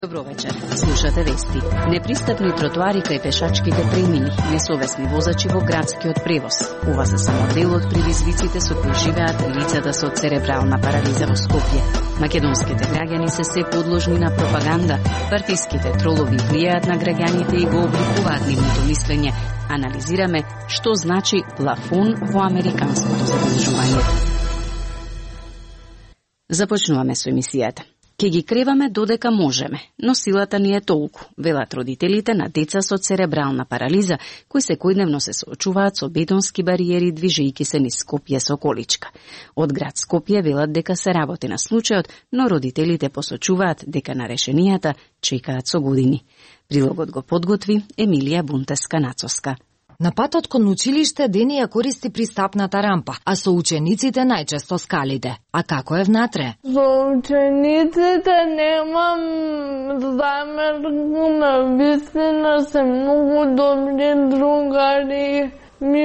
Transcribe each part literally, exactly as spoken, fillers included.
Добро вечер. Слушате вести. Непристапни тротоари кај пешачките премини, несовесни возачи во градскиот превоз. Ова се само дел од предизвиците со кои живеат лицата со церебрална парализа во Скопје. Македонските граѓани се се подложни на пропаганда, партиските тролови влијаат на граѓаните и го обликуваат нивното мислење. Анализираме што значи плафон во американското забележување. Започнуваме со емисијата. Ке ги креваме додека можеме, но силата ни е толку, велат родителите на деца со церебрална парализа, кои секојдневно се соочуваат со бетонски бариери движејќи се низ Скопје со количка. Од град Скопје велат дека се работи на случајот, но родителите посочуваат дека на решенијата чекаат со години. Прилогот го подготви Емилија Бунтеска-Нацоска. На патот кон училиште Дени ја користи пристапната рампа, а со учениците најчесто скалите. А како е внатре? Со учениците немам замерку, навистина се многу добри другари, ми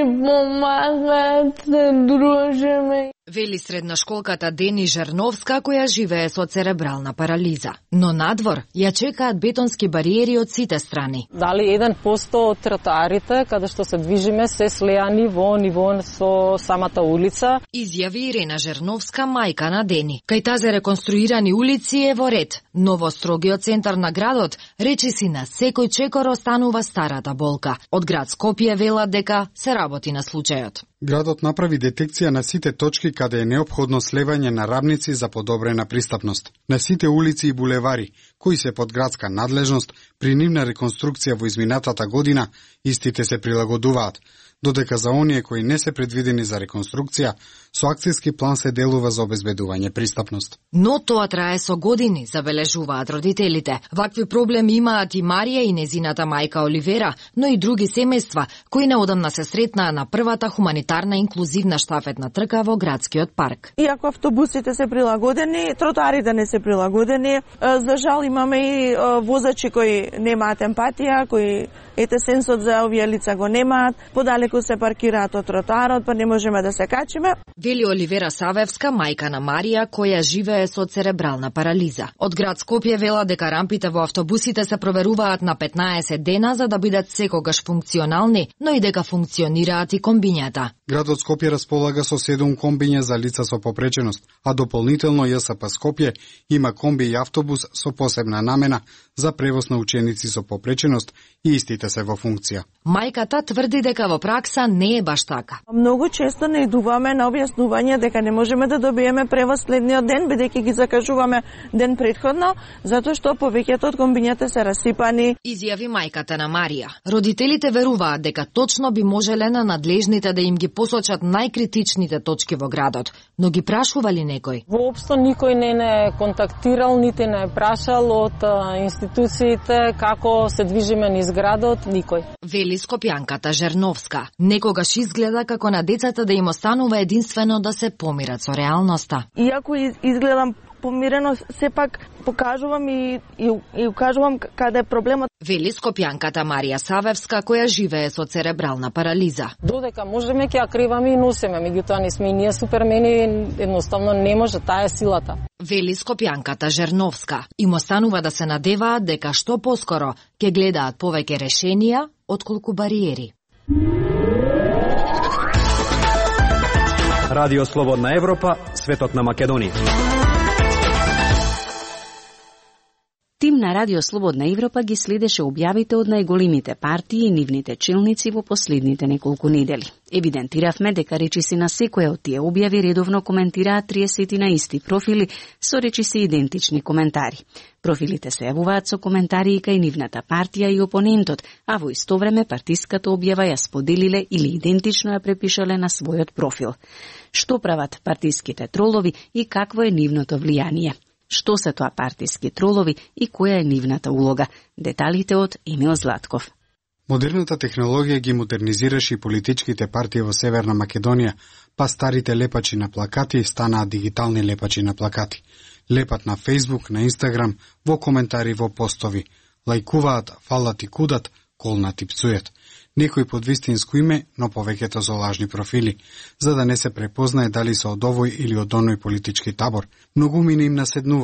помагаат, се дружиме. Вели средношколката Дени Жерновска, која живее со церебрална парализа. Но надвор ја чекаат бетонски бариери од сите страни. Дали еден посто од тротоарите каде што се движиме се слеани во ниво со самата улица. Изјави Ирена Жерновска, мајка на Дени. Кај тази реконструирани улици е во ред, но во строгиот центар на градот речиси на секој чекор останува старата болка. Од град Скопје велат дека се работи на случајот. Градот направи детекција на сите точки каде е неопходно слевање на рамници за подобрена пристапност. На сите улици и булевари, кои се под градска надлежност, при нивна реконструкција во изминатата година, истите се прилагодуваат, додека за оние кои не се предвидени за реконструкција, со акцијски план се делува за обезбедување пристапност. Но тоа трае со години, забележуваат родителите. Вакви проблеми имаат и Марија и незината мајка Оливера, но и други семејства, кои неодамна се сретнаа на првата хуманитарна инклузивна штафетна трка во градскиот парк. Иако автобусите се прилагодени, тротоарите не се прилагодени. За жал имаме и возачи кои немаат емпатија, кои ете сенсот за овие лица го немаат, подалеку се паркираат од тротоарот, па не можеме да се качиме. Вели Оливера Савевска, мајка на Марија, која живее со церебрална парализа. Од град Скопје вела дека рампите во автобусите се проверуваат на петнаесет дена за да бидат секогаш функционални, но и дека функционираат и комбињата. Градот Скопје располага со седум комбиња за лица со попреченост, а дополнително ЈСП Скопје има комби и автобус со посебна намена за превоз на ученици со попреченост и истите се во функција. Мајката тврди дека во пракса не е баш така. Многу често наидуваме на објаснување дека не можеме да добиеме превоз следниот ден, бидејќи ги закажуваме ден претходно, затоа што повеќето од комбињата се расипани. Изјави мајката на Марија. Родителите веруваат дека точно би можеле на надлежните да им ги посочат најкритичните точки во градот, но ги прашували некој? Воопшто никој не не контактирал, нити не прашал од институциите како се движиме низ градот, никој. Вели скопјанката Жерновска. Некогаш изгледа како на децата да им останува единствено да се помират со реалноста. Иако изгледам помирено, сепак покажувам и, и, и укажувам каде е проблемот. Вели скопјанката Марија Савевска, која живее со церебрална парализа. Додека можеме ќе ја криваме и носиме, меѓутоа не сме и ние супермени, едноставно не може, таа е силата. Вели скопјанката Жерновска. Им останува да се надеваат дека што поскоро ќе гледаат повеќе решенија отколку бариери. Радио Слободна Европа, светот на Македонија. Тим на Радио Слободна Европа ги следеше објавите од најголемите партии и нивните челници во последните неколку недели. Евидентиравме дека речиси на секоја од тие објави редовно коментираат триесет на исти профили со речиси идентични коментари. Профилите се јавуваат со коментари и кај нивната партија и опонентот, а во исто време партиската објава ја споделиле или идентично ја препишале на својот профил. Што прават партиските тролови и какво е нивното влијание? Што се тоа партиски тролови и која е нивната улога? Деталите од Емил Златков. Модерната технологија ги модернизираше и политичките партии во Северна Македонија, па старите лепачи на плакати станаа дигитални лепачи на плакати. Лепат на Фејсбук, на Инстаграм, во коментари, во постови. Лајкуваат, фалат и кудат, колнат и пцујат. Некои под вистинско име, но повеќето со лажни профили, за да не се препознае дали се од овој или од оној политички табор. Многумина им наседнуваат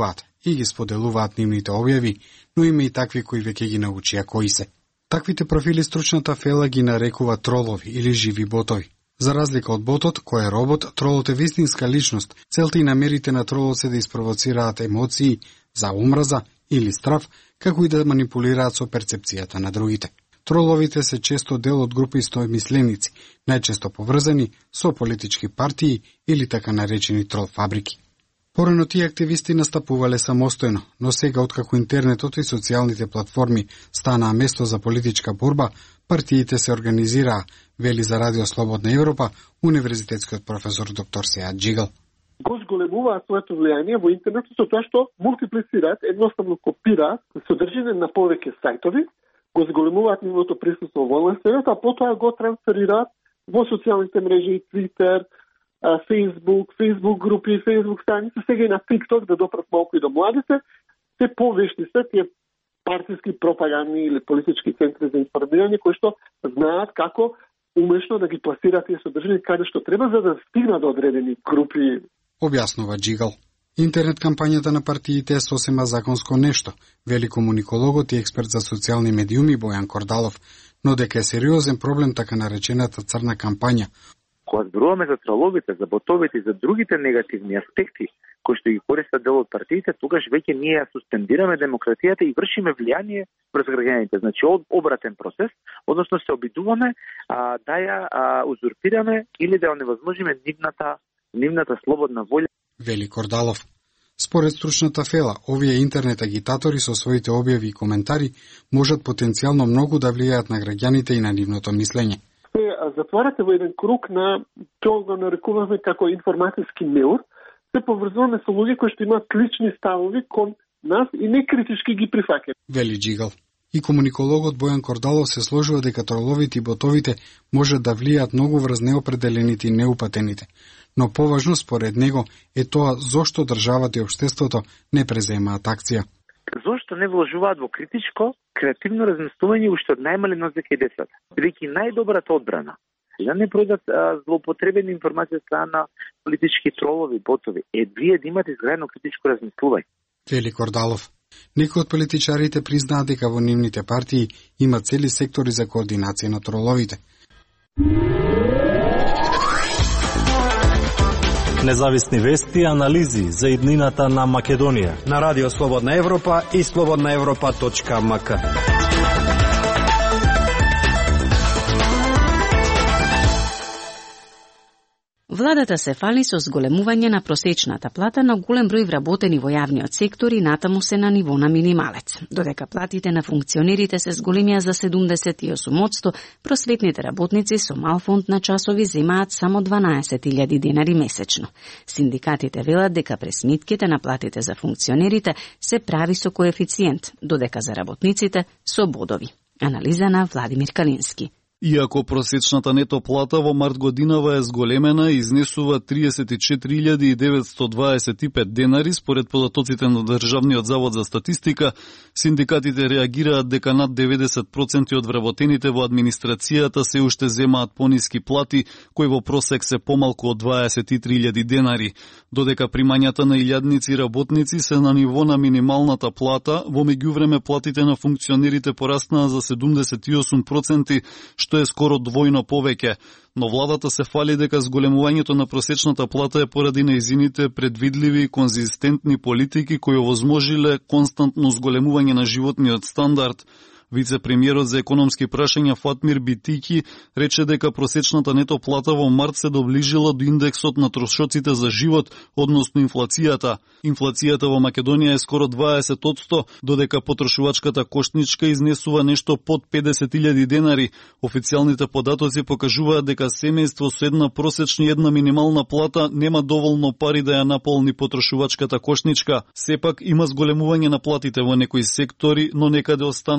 и ги споделуваат нивните објави, но има и такви кои веќе ги научија кои се. Таквите профили стручната фела ги нарекува тролови или живи ботови. За разлика од ботот, кој е робот, тролот е вистинска личност. Целта и намерите на тролот се да испровоцираат емоции за омраза или страв, како и да манипулираат со перцепцијата на другите. Троловите се често дел од групи стоемисленици, најчесто поврзани со политички партии или така наречени трол фабрики. Порано тие активисти настапувале самостојно, но сега откако интернетот и социјалните платформи станаа место за политичка борба, партиите се организираа, вели за Радио Слободна Европа универзитетскиот професор доктор Сеат Джигал. Го зголемуваат своето влијание во интернетот со тоа што мултиплицираат, едноставно копираат содржина на повеќе сајтови, го зголемуваат нивното присуство во онлайн, а потоа го трансферираат во социјалните мрежи, Twitter, Facebook, Facebook групи, Facebook страници, сега и на TikTok да допрат малку и до младите, се повешни се тие партиски пропагандни или политички центри за информирање кои што знаат како умешно да ги пласираат тие содржини каде што треба за да стигнат до одредени групи. Објаснува Джигал. Интернет кампањата на партиите е сосема законско нешто, вели комуникологот и експерт за социјални медиуми Бојан Кордалов, но дека е сериозен проблем така наречената црна кампања. Кога зборуваме за троловите, за ботовите и за другите негативни аспекти кои што ги користат дел од партиите, тогаш веќе ние ја суспендираме демократијата и вршиме влијание врз граѓаните. Значи од обратен процес, односно се обидуваме а, да ја а, узурпираме или да ја невозможиме нивната нивната слободна волја. Вели Кордалов. Според стручната фела, овие интернет агитатори со своите објави и коментари можат потенцијално многу да влијаат на граѓаните и на нивното мислење. Се затварате во еден круг на тоа го нарекуваме како информативски меур, се поврзуваме со луѓе кои што имаат лични ставови кон нас и не критички ги прифаќаат. Вели Джигал. И комуникологот Бојан Кордалов се сложува дека троловите и ботовите можат да влијаат многу врз неопределените и неупатените. Но поважно според него е тоа зошто државата и општеството не преземаат акција. Зошто не вложуваат во критичко, креативно размислување уште од најмали нозека и децата, бидејќи најдобрата одбрана да не пројдат злоупотребени информации од страна на политички тролови, ботови, е вие да имате изградено критичко размислување. Вели Кордалов. Некои од политичарите признаат дека во нивните партии има цели сектори за координација на троловите. Независни вести и анализи за иднината на Македонија на Радио Слободна Европа и слободна европа точка ем ка. Владата се фали со зголемување на просечната плата, но голем број вработени во јавниот сектор и натаму се на ниво на минималец. Додека платите на функционерите се зголемија за седумдесет и осум одсто, просветните работници со мал фонд на часови земаат само дванаесет илјади денари месечно. Синдикатите велат дека пресметките на платите за функционерите се прави со коефициент, додека за работниците со бодови. Анализа на Владимир Калински. Иако просечната нето плата во март годинава е зголемена и изнесува триесет и четири илјади деветстотини дваесет и пет денари според податоците на Државниот завод за статистика, синдикатите реагираат дека над деветдесет проценти од вработените во администрацијата се уште земаат пониски плати, кои во просек се помалку од дваесет и три илјади денари, додека примањата на илјадници работници се на ниво на минималната плата, во меѓувреме платите на функционерите пораснаа за седумдесет и осум проценти, што е скоро двојно повеќе, но владата се фали дека зголемувањето на просечната плата е поради нејзините предвидливи и конзистентни политики кои овозможиле константно зголемување на животниот стандард. Вице-премиерот за економски прашања Фатмир Битики рече дека просечната нето плата во март се доближила до индексот на трошоците за живот, односно инфлацијата. Инфлацијата во Македонија е скоро дваесет одсто, додека потрошувачката кошничка изнесува нешто под педесет илјади денари. Официјалните податоци покажуваат дека семејство со една просечна и една минимална плата нема доволно пари да ја наполни потрошувачката кошничка. Сепак има зголемување на платите во некои сектори, но некаде останаа под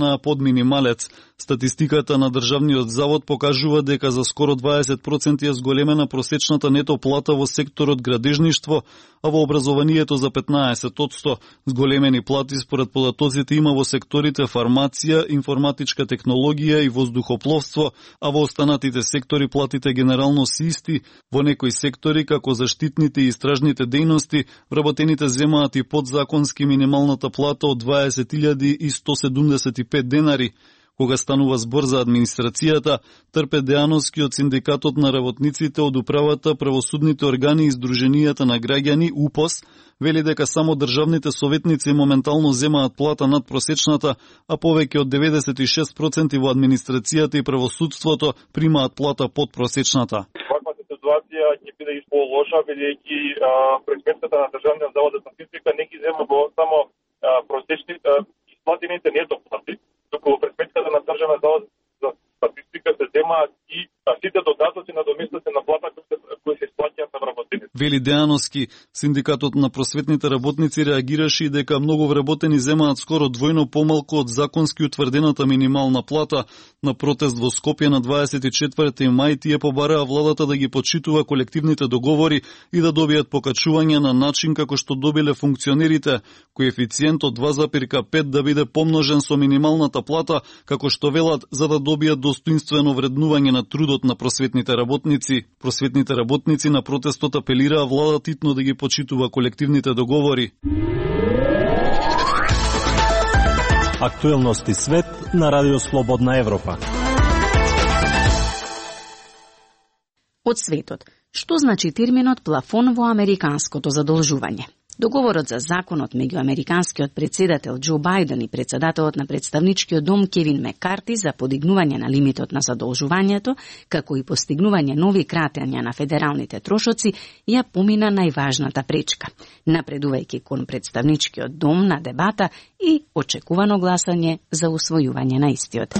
минималец. Статистиката на Државниот завод покажува дека за скоро дваесет проценти е зголемена просечната нето плата во секторот градежништво, а во образованието за петнаесет одсто. Зголемени плати според податоците има во секторите фармација, информатичка технологија и воздухопловство, а во останатите сектори платите генерално се исти. Во некои сектори, како заштитните и истражните дејности, вработените земаат и подзаконски минималната плата од дваесет илјади и сто седумдесет и пет денари. Кога станува збор за администрацијата, Трпе Дејановски од Синдикатот на работниците од управата, правосудните органи и Сдруженијата на граѓани УПОС вели дека само државните советници моментално земаат плата над просечната, а повеќе од деветдесет и шест проценти во администрацијата и правосудството примаат плата под просечната. Ситуација ќе биде и полоша, бидејќи пред сметката на Државниот завод за статистика не ги зема во само просечните исплатените нето плати, туку во сметката на Државниот завод за статистика се земаат и сите додатоци на доместите на плата кои се исплаќаат на вработените. Вели Дејановски, Синдикатот на просветните работници реагираше и дека многу вработени земаат скоро двојно помалку од законски утврдената минимална плата. На протест во Скопје на дваесет и четврти мај тие побараа владата да ги почитува колективните договори и да добијат покачување на начин како што добиле функционерите, коефициент од два запирка пет да биде помножен со минималната плата, како што велат, за да добијат достоинствено вреднување на трудот на просветните работници. Просветните работници на протестот апелираа владата титно да ги почитува колективните договори. Актуелности свет на Радио Слободна Европа. Од светот, што значи терминот плафон во американското задолжување? Договорот за законот меѓу американскиот председател Џо Бајден и председателот на представничкиот дом Кевин Меккарти за подигнување на лимитот на задолжувањето, како и постигнување нови кратења на федералните трошоци, ја помина најважната пречка, напредувајќи кон представничкиот дом на дебата и очекувано гласање за усвојување на истиот.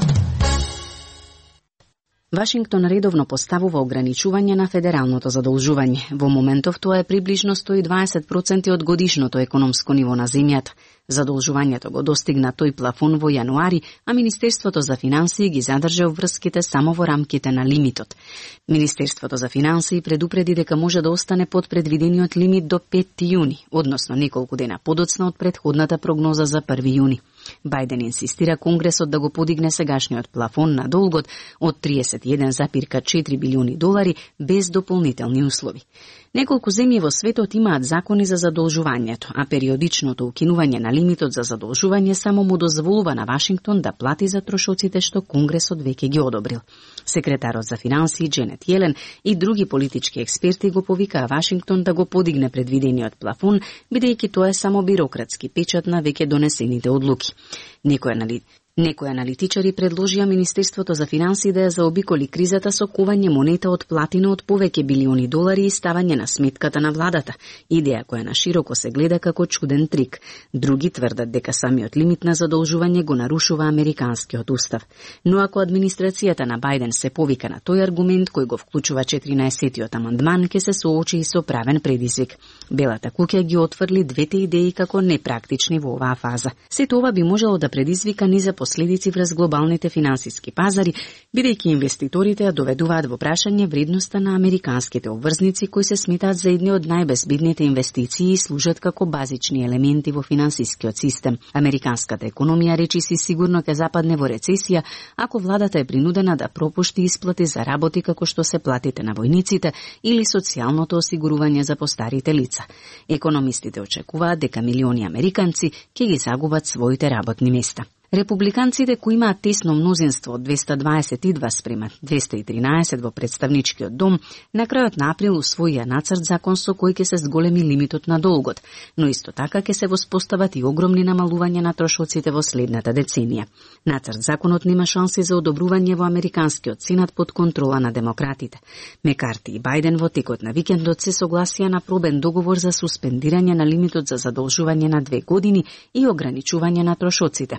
Вашингтон редовно поставува ограничување на федералното задолжување. Во моментов тоа е приближно сто и дваесет проценти од годишното економско ниво на земјата. Задолжувањето го достигна тој плафон во јануари, а Министерството за финансии ги задржа врските само во рамките на лимитот. Министерството за финансии предупреди дека може да остане под предвидениот лимит до петти јуни, односно неколку дена подоцна од претходната прогноза за први јуни. Бајден инсистира Конгресот да го подигне сегашниот плафон на долгот од триесет и еден запирка четири билиони долари без дополнителни услови. Неколку земји во светот имаат закони за задолжувањето, а периодичното укинување на лимитот за задолжување само му дозволува на Вашингтон да плати за трошоците што Конгресот веќе ги одобрил. Секретарот за финансии Дженет Јелен и други политички експерти го повикаа Вашингтон да го подигне предвидениот плафон, бидејќи тоа е само бирократски печат на веќе донесените одлуки. Некои анали... Некои аналитичари предложија Министерството за финансии да ја заобиколи кризата со кување монета од платина од повеќе билиони долари и ставање на сметката на владата, идеја која на широко се гледа како чуден трик. Други тврдат дека самиот лимит на задолжување го нарушува американскиот устав. Но ако администрацијата на Бајден се повика на тој аргумент кој го вклучува четиринаесеттиот амандман, ќе се соочи и со правен предизвик. Белата куќа ги отфрли двете идеи како непрактични во оваа фаза. Сето ова би можело да предизвика низа последици врз глобалните финансиски пазари, бидејќи инвеститорите ја доведуваат во прашање вредноста на американските обврзници кои се сметаат за едни од најбезбедните инвестиции и служат како базични елементи во финансискиот систем. Американската економија речиси сигурно ќе западне во рецесија ако владата е принудена да пропушти исплати за работи како што се платите на војниците или социјалното осигурување за постарите лица. Економистите очекуваат дека милиони американци ќе ги загубат своите работни места. Републиканците кои имаат тесно мнозинство од двеста дваесет и два спрема двеста и тринаесет во представничкиот дом, на крајот на април усвоија нацрт закон со кој ќе се зголеми лимитот на долгот, но исто така ќе се воспостават и огромни намалувања на трошоците во следната деценија. Нацрт законот нема шанси за одобрување во американскиот сенат под контрола на демократите. Мекарти и Бајден во текот на викендот се согласија на пробен договор за суспендирање на лимитот за задолжување на две години и ограничување на трошоците. Но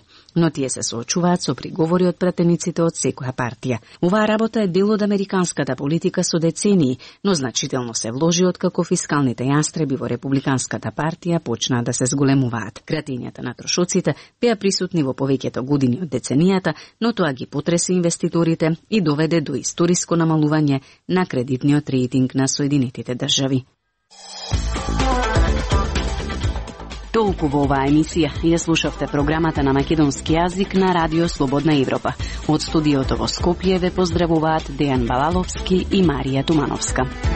но тие се соочуваат со приговори од пратениците од секоја партија. Оваа работа е дел од американската политика со децении, но значително се вложи откако фискалните јастреби во републиканската партија почнаа да се зголемуваат. Кратењата на трошоците беа присутни во повеќето години од деценијата, но тоа ги потреси инвеститорите и доведе до историско намалување на кредитниот рейтинг на Соединетите држави. Толку во оваа емисија. Ја слушавте програмата на македонски јазик на Радио Слободна Европа. Од студиото во Скопје ве поздравуваат Дејан Балаловски и Марија Тумановска.